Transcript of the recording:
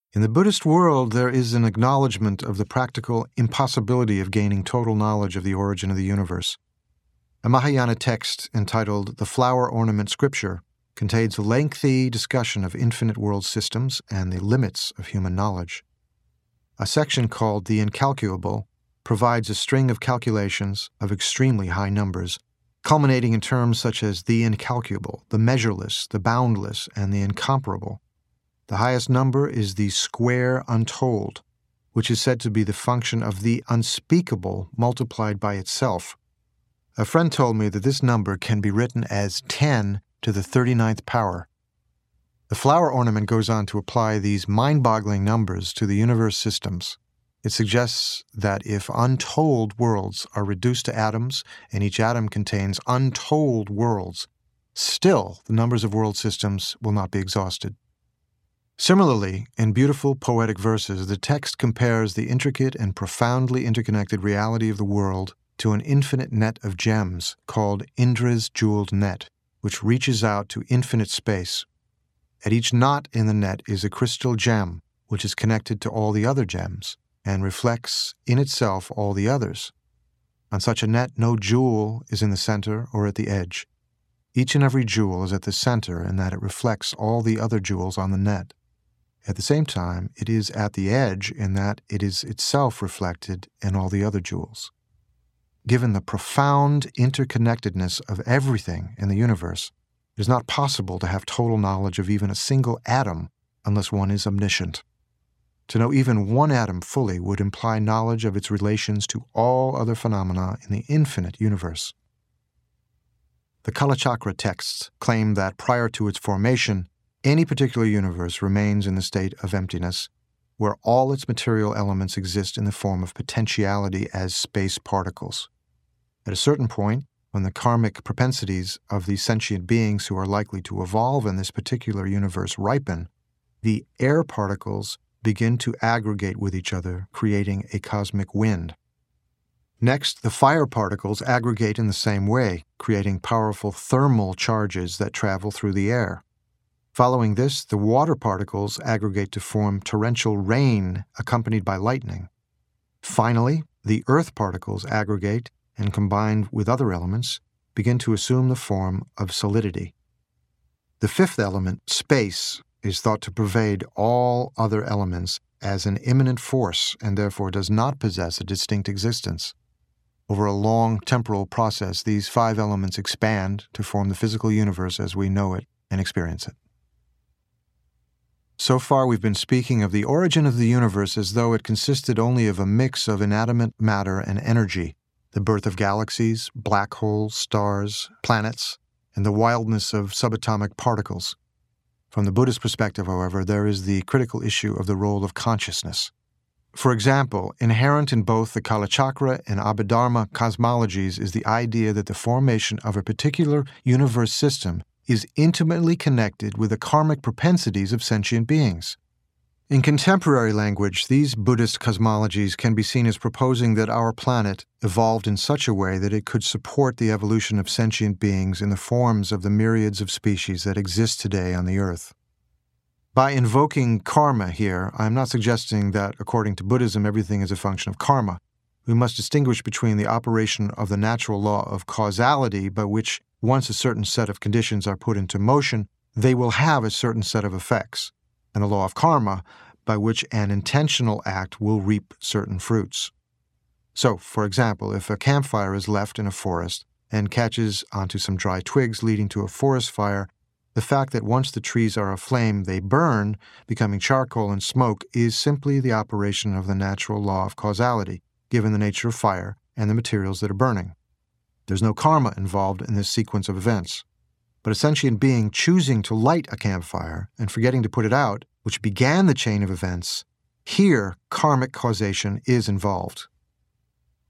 In the Buddhist world, there is an acknowledgement of the practical impossibility of gaining total knowledge of the origin of the universe. A Mahayana text entitled The Flower Ornament Scripture contains a lengthy discussion of infinite world systems and the limits of human knowledge. A section called The Incalculable provides a string of calculations of extremely high numbers, culminating in terms such as the incalculable, the measureless, the boundless, and the incomparable. The highest number is the square untold, which is said to be the function of the unspeakable multiplied by itself. A friend told me that this number can be written as 10 to the 39th power. The flower ornament goes on to apply these mind-boggling numbers to the universe systems. It suggests that if untold worlds are reduced to atoms, and each atom contains untold worlds, still the numbers of world systems will not be exhausted. Similarly, in beautiful poetic verses, the text compares the intricate and profoundly interconnected reality of the world to an infinite net of gems called Indra's jeweled net, which reaches out to infinite space. At each knot in the net is a crystal gem, which is connected to all the other gems and reflects in itself all the others. On such a net, no jewel is in the center or at the edge. Each and every jewel is at the center in that it reflects all the other jewels on the net. At the same time, it is at the edge in that it is itself reflected in all the other jewels. Given the profound interconnectedness of everything in the universe, it is not possible to have total knowledge of even a single atom unless one is omniscient. To know even one atom fully would imply knowledge of its relations to all other phenomena in the infinite universe. The Kalachakra texts claim that prior to its formation, any particular universe remains in the state of emptiness, where all its material elements exist in the form of potentiality as space particles. At a certain point, when the karmic propensities of the sentient beings who are likely to evolve in this particular universe ripen, the air particles begin to aggregate with each other, creating a cosmic wind. Next, the fire particles aggregate in the same way, creating powerful thermal charges that travel through the air. Following this, the water particles aggregate to form torrential rain accompanied by lightning. Finally, the earth particles aggregate and, combined with other elements, begin to assume the form of solidity. The fifth element, space, is thought to pervade all other elements as an immanent force and therefore does not possess a distinct existence. Over a long temporal process, these five elements expand to form the physical universe as we know it and experience it. So far, we've been speaking of the origin of the universe as though it consisted only of a mix of inanimate matter and energy, the birth of galaxies, black holes, stars, planets, and the wildness of subatomic particles. From the Buddhist perspective, however, there is the critical issue of the role of consciousness. For example, inherent in both the Kalachakra and Abhidharma cosmologies is the idea that the formation of a particular universe system is intimately connected with the karmic propensities of sentient beings. In contemporary language, these Buddhist cosmologies can be seen as proposing that our planet evolved in such a way that it could support the evolution of sentient beings in the forms of the myriads of species that exist today on the earth. By invoking karma here, I am not suggesting that, according to Buddhism, everything is a function of karma. We must distinguish between the operation of the natural law of causality, by which once a certain set of conditions are put into motion, they will have a certain set of effects, and the law of karma, by which an intentional act will reap certain fruits. So, for example, if a campfire is left in a forest and catches onto some dry twigs leading to a forest fire, the fact that once the trees are aflame, they burn, becoming charcoal and smoke, is simply the operation of the natural law of causality, given the nature of fire and the materials that are burning. There's no karma involved in this sequence of events. But a sentient being choosing to light a campfire and forgetting to put it out, which began the chain of events, here karmic causation is involved.